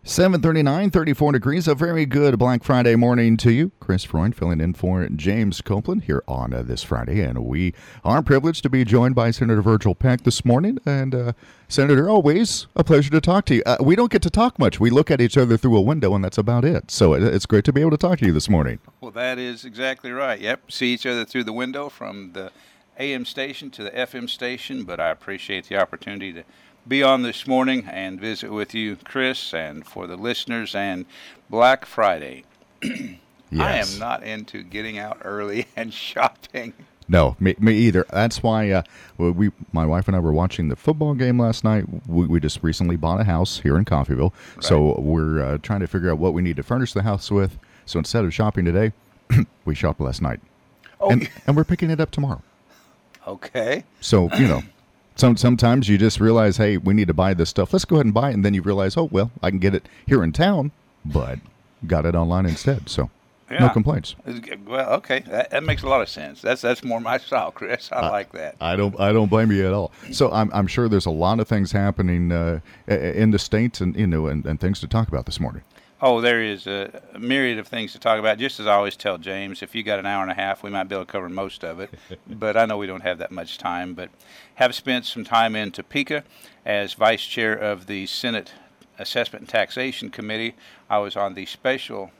7:39, 34 degrees. A very good Black Friday morning to you. Chris Freund filling in for James Copeland here on this Friday. And we are privileged to be joined by Senator Virgil Peck this morning. And Senator, always a pleasure to talk to you. We don't get to talk much. We look at each other through a window, and that's about it. So it's great to be able to talk to you this morning. Well, that is exactly right. Yep, see each other through the window from the AM station to the FM station. But I appreciate the opportunity to be on this morning and visit with you, Chris, and for the listeners, and Black Friday. Yes. I am not into getting out early and shopping. No, me either. That's why my wife and I were watching the football game last night. We just recently bought a house here in Coffeyville, right. So we're trying to figure out what we need to furnish the house with. So instead of shopping today, we shopped last night. Oh. And we're picking it up tomorrow. Okay. So, sometimes you just realize, hey, we need to buy this stuff. Let's go ahead and buy it. And then you realize, oh, well, I can get it here in town, but got it online instead. So no complaints. Well, okay. That makes a lot of sense. That's more my style, Chris. I like that. I don't blame you at all. So I'm sure there's a lot of things happening in the States and things to talk about this morning. Oh, there is a myriad of things to talk about. Just as I always tell James, if you got an hour and a half, we might be able to cover most of it. But I know we don't have that much time. But have spent some time in Topeka as vice chair of the Senate Assessment and Taxation Committee. I was on the Special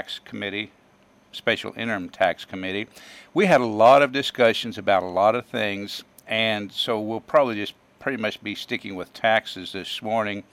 Interim Tax Committee. We had a lot of discussions about a lot of things, and so we'll probably just pretty much be sticking with taxes this morning.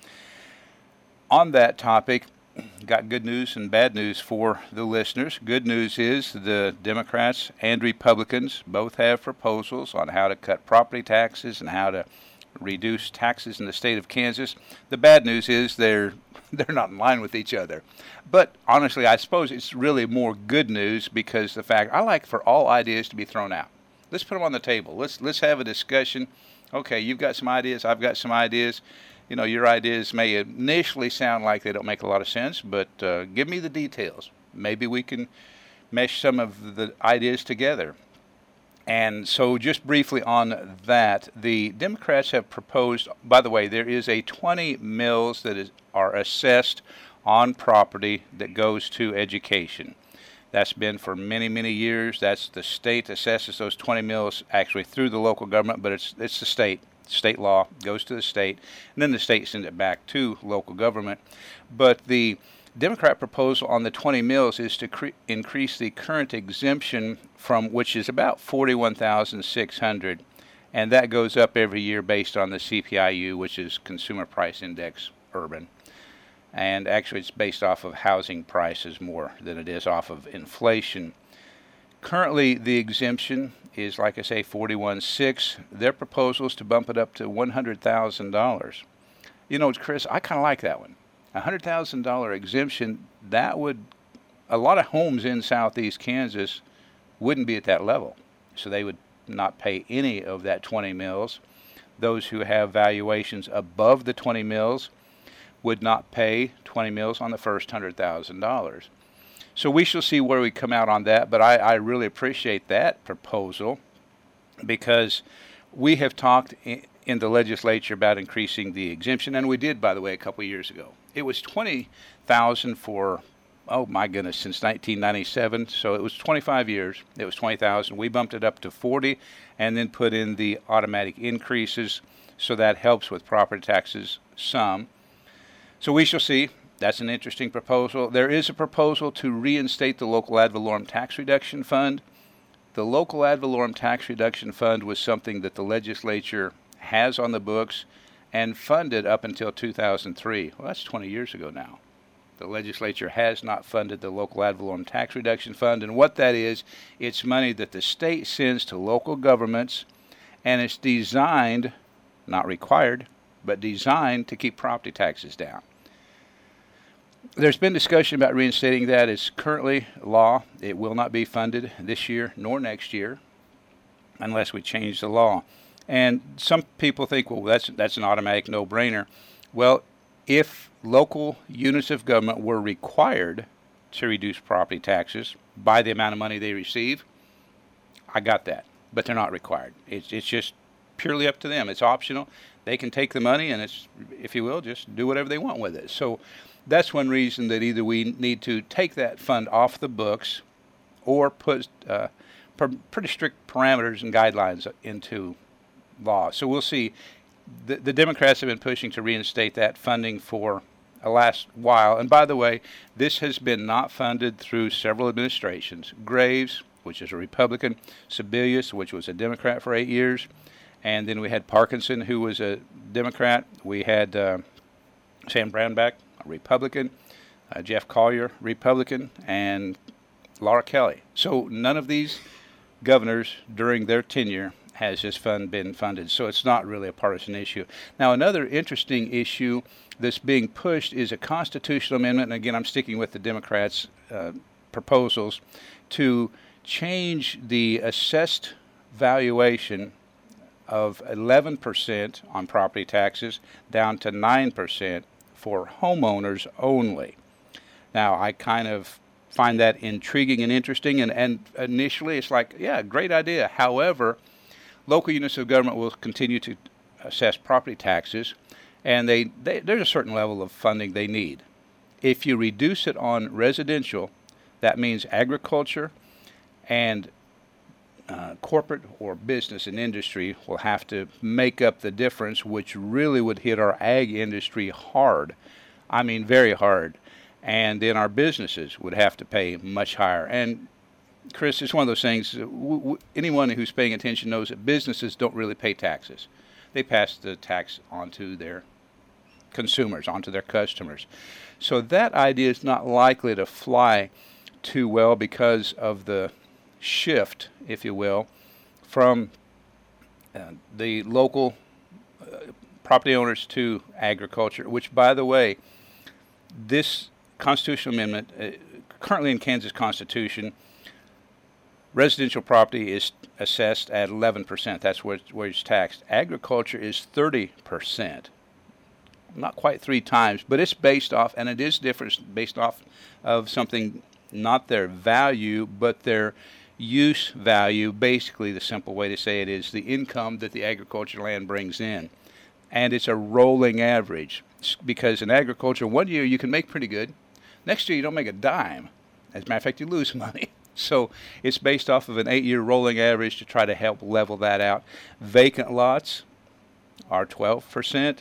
On that topic, got good news and bad news for the listeners. Good news is the Democrats and Republicans both have proposals on how to cut property taxes and how to reduce taxes in the state of Kansas. The bad news is they're not in line with each other. But honestly, I suppose it's really more good news because the fact I like for all ideas to be thrown out. Let's put them on the table. Let's have a discussion. Okay, you've got some ideas, I've got some ideas. Your ideas may initially sound like they don't make a lot of sense, but give me the details. Maybe we can mesh some of the ideas together. And so just briefly on that, the Democrats have proposed, by the way, there is a 20 mills that are assessed on property that goes to education. That's been for many, many years. That's the state assesses those 20 mills actually through the local government, but it's the state. State law goes to the state, and then the state sends it back to local government. But the Democrat proposal on the 20 mills is to increase the current exemption from which is about $41,600, and that goes up every year based on the CPIU, which is Consumer Price Index Urban. And actually it's based off of housing prices more than it is off of inflation. Currently, the exemption is, like I say, $41,600. Their proposal is to bump it up to $100,000. Chris, I kind of like that one. $100,000 exemption, a lot of homes in southeast Kansas wouldn't be at that level. So they would not pay any of that 20 mills. Those who have valuations above the 20 mills would not pay 20 mills on the first $100,000. So we shall see where we come out on that, but I really appreciate that proposal because we have talked in the legislature about increasing the exemption, and we did, by the way, a couple of years ago. It was $20,000 for, oh my goodness, since 1997, so it was 25 years. It was $20,000. We bumped it up to $40,000 and then put in the automatic increases, so that helps with property taxes some. So we shall see. That's an interesting proposal. There is a proposal to reinstate the local ad valorem tax reduction fund. The local ad valorem tax reduction fund was something that the legislature has on the books and funded up until 2003. Well, that's 20 years ago now. The legislature has not funded the local ad valorem tax reduction fund, and what that is, it's money that the state sends to local governments, and it's designed, not required, but designed to keep property taxes down. There's been discussion about reinstating that. It's currently law. It will not be funded this year nor next year unless we change the law. And some people think, well, that's an automatic no-brainer. Well, if local units of government were required to reduce property taxes by the amount of money they receive, I got that. But they're not required. It's just purely up to them. It's optional. They can take the money and it's, if you will, just do whatever they want with it. So that's one reason that either we need to take that fund off the books or put pretty strict parameters and guidelines into law. So we'll see. The Democrats have been pushing to reinstate that funding for a last while. And by the way, this has been not funded through several administrations. Graves, which is a Republican, Sebelius, which was a Democrat for 8 years, and then we had Parkinson, who was a Democrat. We had Sam Brownback, a Republican, Jeff Collier, Republican, and Laura Kelly. So none of these governors during their tenure has this fund been funded. So it's not really a partisan issue. Now, another interesting issue that's being pushed is a constitutional amendment, and again, I'm sticking with the Democrats' proposals, to change the assessed valuation of 11% on property taxes down to 9% for homeowners only. Now, I kind of find that intriguing and interesting, and initially it's like, yeah, great idea. However, local units of government will continue to assess property taxes, and there's a certain level of funding they need. If you reduce it on residential, that means agriculture and corporate or business and industry will have to make up the difference, which really would hit our ag industry hard. I mean, very hard. And then our businesses would have to pay much higher. And Chris, it's one of those things, anyone who's paying attention knows that businesses don't really pay taxes. They pass the tax on to their consumers, onto their customers. So that idea is not likely to fly too well because of the shift, if you will, from the local property owners to agriculture, which, by the way, this constitutional amendment, currently in Kansas Constitution, residential property is assessed at 11%. That's where it's taxed. Agriculture is 30%. Not quite 3 times, but it's based off, and it is different, based off of something, not their value, but their use value. Basically, the simple way to say it is the income that the agricultural land brings in. And it's a rolling average, because in agriculture, one year you can make pretty good. Next year you don't make a dime. As a matter of fact, you lose money. So it's based off of an 8-year rolling average to try to help level that out. Vacant lots are 12%.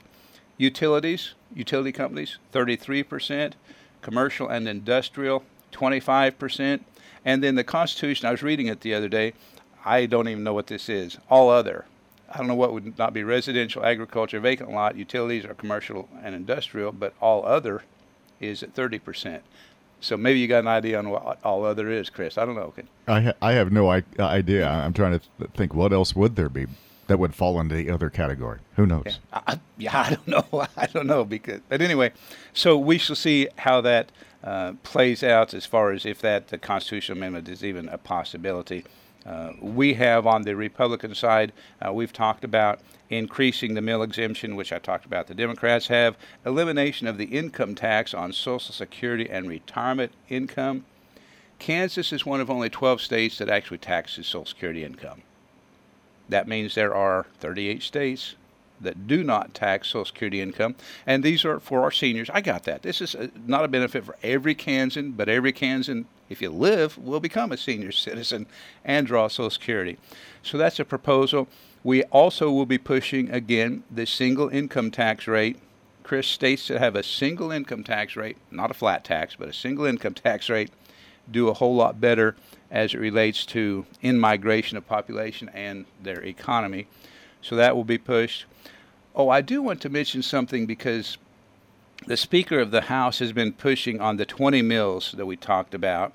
Utility companies, 33%. Commercial and industrial, 25%. And then the Constitution, I was reading it the other day. I don't even know what this is. All other. I don't know what would not be residential, agriculture, vacant lot, utilities, or commercial and industrial, but all other is at 30%. So maybe you got an idea on what all other is, Chris. I don't know. I have no idea. I'm trying to think what else would there be that would fall into the other category. Who knows? I don't know. I don't know. But anyway, so we shall see how that plays out as far as if the constitutional amendment is even a possibility. We have on the Republican side, we've talked about increasing the mill exemption, which I talked about the Democrats have, elimination of the income tax on Social Security and retirement income. Kansas is one of only 12 states that actually taxes Social Security income. That means there are 38 states that do not tax Social Security income, and these are for our seniors. I got that. This is not a benefit for every Kansan, but every Kansan, if you live, will become a senior citizen and draw Social Security. So that's a proposal. We also will be pushing, again, the single income tax rate. Chris, states that have a single income tax rate, not a flat tax, but a single income tax rate, do a whole lot better as it relates to in-migration of population and their economy. So that will be pushed. Oh, I do want to mention something because the Speaker of the House has been pushing on the 20 mills that we talked about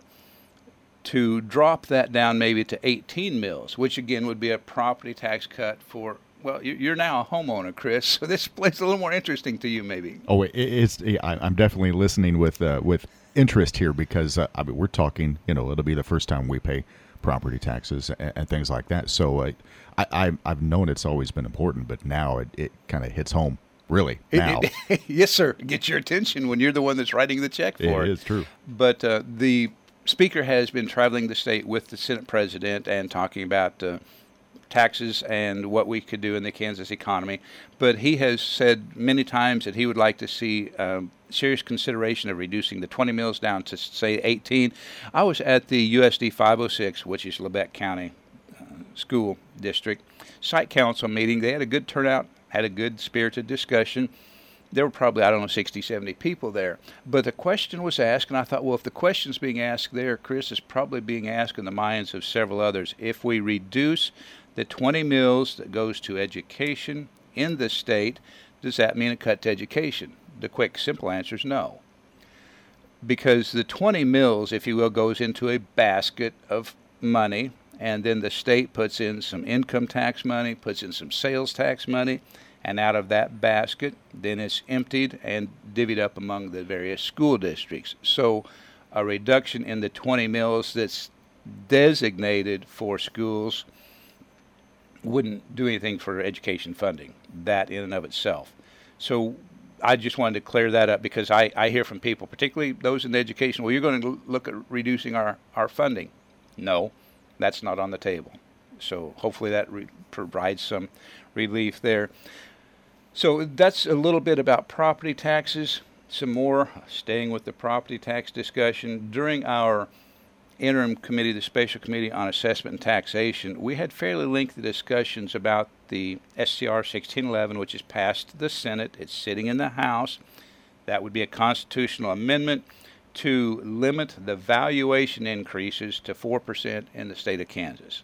to drop that down maybe to 18 mills, which again would be a property tax cut for, well, you're now a homeowner, Chris, so this place is a little more interesting to you maybe. Oh, I'm definitely listening with interest here because I mean, we're talking, it'll be the first time we pay property taxes and things like that. So I've known it's always been important, but now it kind of hits home. Really, now. Yes, sir. Get your attention when you're the one that's writing the check for it. It is true. But the Speaker has been traveling the state with the Senate President and talking about taxes and what we could do in the Kansas economy. But he has said many times that he would like to see serious consideration of reducing the 20 mills down to, say, 18. I was at the USD 506, which is Labette County School District, site council meeting. They had a good turnout, had a good spirited discussion. There were probably, 60, 70 people there. But the question was asked, and I thought, well, if the question's being asked there, Chris, is probably being asked in the minds of several others. If we reduce the 20 mills that goes to education in the state, does that mean a cut to education? The quick, simple answer is no. Because the 20 mills, if you will, goes into a basket of money, and then the state puts in some income tax money, puts in some sales tax money, and out of that basket, then it's emptied and divvied up among the various school districts. So a reduction in the 20 mills that's designated for schools wouldn't do anything for education funding, that in and of itself. So I just wanted to clear that up, because I hear from people, particularly those in education, well, you're going to look at reducing our funding. No, that's not on the table. So hopefully that provides some relief there. So that's a little bit about property taxes. Some more, staying with the property tax discussion. During our interim committee, the Special Committee on Assessment and Taxation, we had fairly lengthy discussions about the SCR 1611, which is passed the Senate. It's sitting in the House. That would be a constitutional amendment to limit the valuation increases to 4% in the state of Kansas.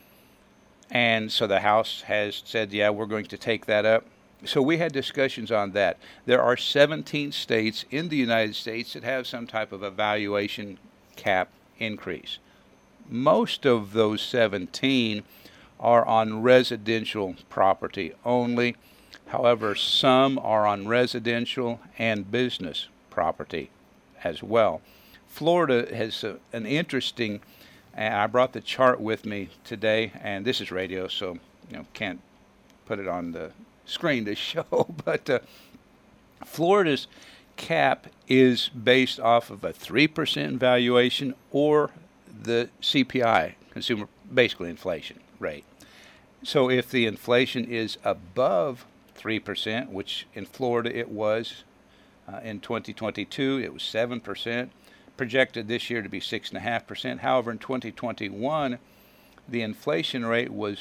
And so the House has said, yeah, we're going to take that up. So we had discussions on that. There are 17 states in the United States that have some type of a valuation cap increase. Most of those 17 are on residential property only. However, some are on residential and business property as well. Florida has an interesting, and I brought the chart with me today, and this is radio, so can't put it on the screen to show, but Florida's cap is based off of a 3% valuation or the CPI, consumer, basically inflation rate. So if the inflation is above 3%, which in Florida it was in 2022, it was 7%, projected this year to be 6.5%. However, in 2021, the inflation rate was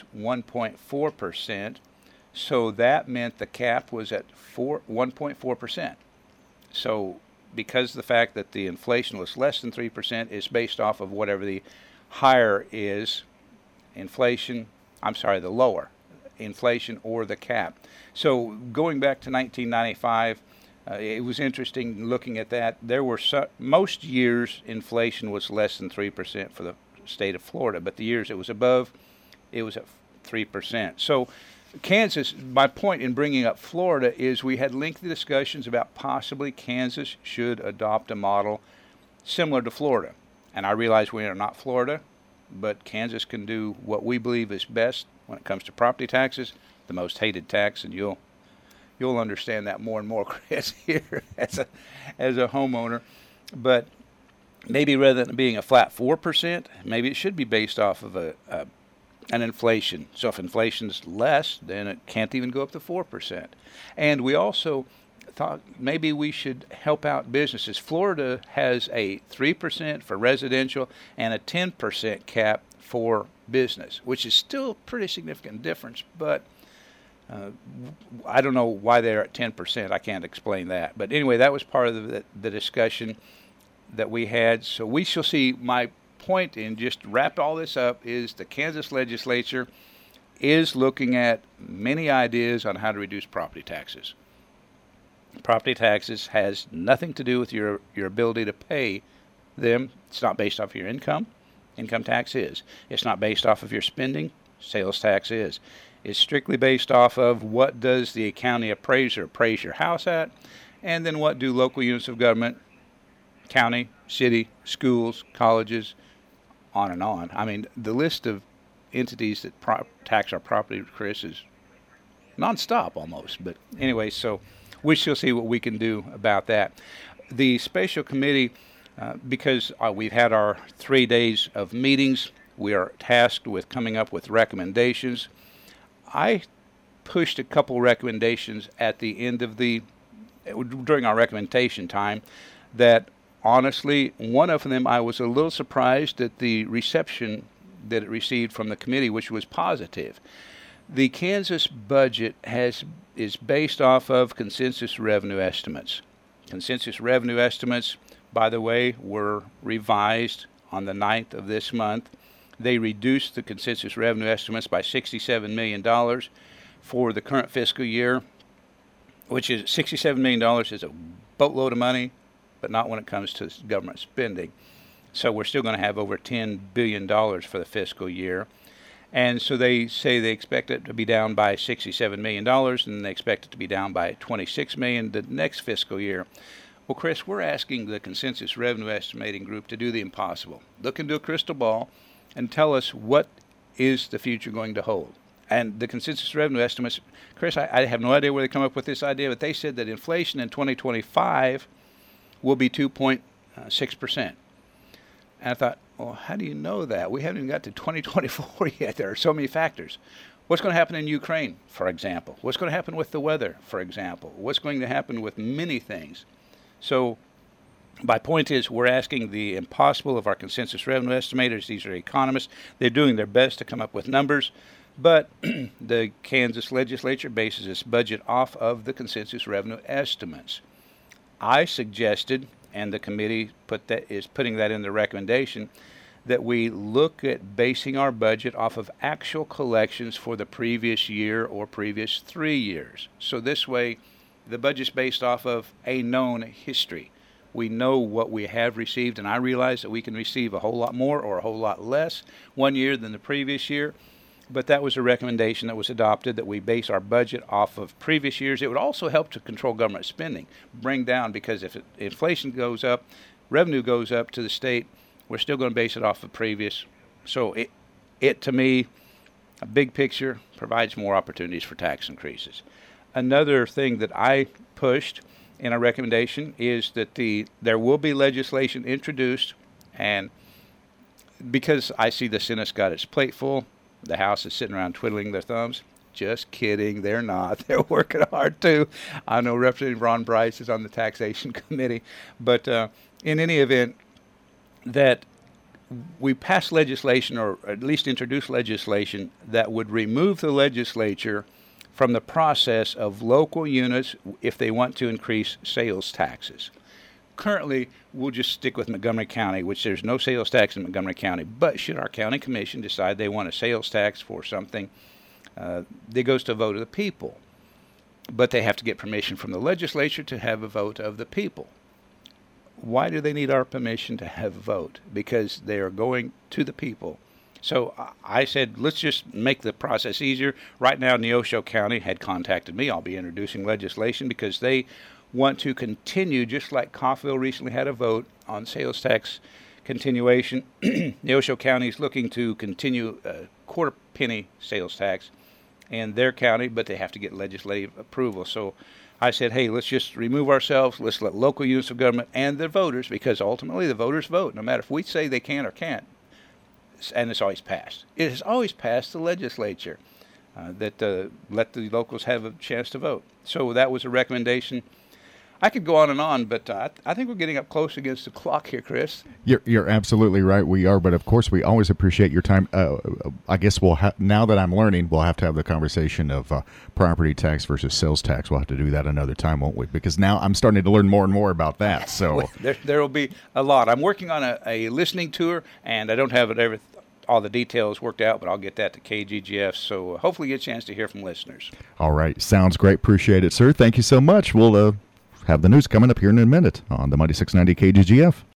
1.4%. So that meant the cap was at 1.4%. So because the fact that the inflation was less than 3% is based off of whatever the higher is, the lower inflation or the cap. So going back to 1995, it was interesting looking at that. There were most years inflation was less than 3% for the state of Florida, but the years it was above, it was at 3%. So Kansas, my point in bringing up Florida is we had lengthy discussions about possibly Kansas should adopt a model similar to Florida. And I realize we are not Florida, but Kansas can do what we believe is best when it comes to property taxes, the most hated tax, and you'll understand that more and more, Chris, here as a homeowner. But maybe rather than being a flat 4%, maybe it should be based off of an inflation. So if inflation's less, then it can't even go up to 4%. And we also thought maybe we should help out businesses. Florida has a 3% for residential and a 10% cap for business, which is still a pretty significant difference, but I don't know why they're at 10%. I can't explain that. But anyway, that was part of the discussion that we had. So we shall see. My point in just wrap all this up is the Kansas legislature is looking at many ideas on how to reduce property taxes. Property taxes has nothing to do with your ability to pay them. It's not based off of your income. Income tax is. It's not based off of your spending. Sales tax is. It's strictly based off of what does the county appraiser appraise your house at, and then what do local units of government, county, city, schools, colleges, on and on. I mean, the list of entities that tax our property, Chris, is nonstop almost. But anyway, so we shall see what we can do about that. The special committee, because we've had our 3 days of meetings, we are tasked with coming up with recommendations. I pushed a couple recommendations at the end of the during our recommendation time that honestly, one of them I was a little surprised at the reception that it received from the committee, which was positive. The Kansas budget is based off of consensus revenue estimates. Consensus revenue estimates, by the way, were revised on the 9th of this month. They reduced the consensus revenue estimates by $67 million for the current fiscal year, which is $67 million is a boatload of money, but not when it comes to government spending. So we're still going to have over $10 billion for the fiscal year. And so they say they expect it to be down by $67 million, and they expect it to be down by $26 million the next fiscal year. Well, Chris, we're asking the Consensus Revenue Estimating Group to do the impossible. Look into a crystal ball and tell us what is the future going to hold. And the Consensus Revenue Estimates, Chris, I have no idea where they come up with this idea, but they said that inflation in 2025 will be 2.6%. And I thought, well, how do you know that? We haven't even got to 2024 yet. There are so many factors. What's going to happen in Ukraine, for example? What's going to happen with the weather, for example? What's going to happen with many things? So my point is we're asking the impossible of our consensus revenue estimators. These are economists. They're doing their best to come up with numbers. But the Kansas legislature bases its budget off of the consensus revenue estimates. I suggested, and the committee is putting that in the recommendation, that we look at basing our budget off of actual collections for the previous year or previous 3 years. So this way, the budget's based off of a known history. We know what we have received, and I realize that we can receive a whole lot more or a whole lot less one year than the previous year. But that was a recommendation that was adopted, that we base our budget off of previous years. It would also help to control government spending, bring down, because if inflation goes up, revenue goes up to the state, we're still going to base it off of previous. So it to me, a big picture, provides more opportunities for tax increases. Another thing that I pushed in a recommendation is that there will be legislation introduced, and because I see the Senate's got its plate full, the House is sitting around twiddling their thumbs. Just kidding. They're not. They're working hard, too. I know Representative Ron Bryce is on the Taxation Committee. But in any event, that we pass legislation, or at least introduce legislation, that would remove the legislature from the process of local units if they want to increase sales taxes. Currently, we'll just stick with Montgomery County, which there's no sales tax in Montgomery County. But should our county commission decide they want a sales tax for something, it goes to a vote of the people. But they have to get permission from the legislature to have a vote of the people. Why do they need our permission to have a vote? Because they are going to the people. So I said, let's just make the process easier. Right now, Neosho County had contacted me. I'll be introducing legislation because they want to continue, just like Coffeyville recently had a vote on sales tax continuation. Neosho County is looking to continue a quarter penny sales tax in their county, but they have to get legislative approval. So I said, hey, let's just remove ourselves. Let's let local units of government and the voters, because ultimately the voters vote, no matter if we say they can or can't. And it's always passed. It has always passed the legislature that let the locals have a chance to vote. So that was a recommendation. I could go on, but I think we're getting up close against the clock here, Chris. You're absolutely right. We are, but of course we always appreciate your time. I guess now that I'm learning, we'll have to have the conversation of property tax versus sales tax. We'll have to do that another time, won't we? Because now I'm starting to learn more and more about that. So there will be a lot. I'm working on a listening tour, and I don't have all the details worked out, but I'll get that to KGGF. So hopefully get a chance to hear from listeners. All right. Sounds great. Appreciate it, sir. Thank you so much. We'll have the news coming up here in a minute on the Mighty 690 KGGF.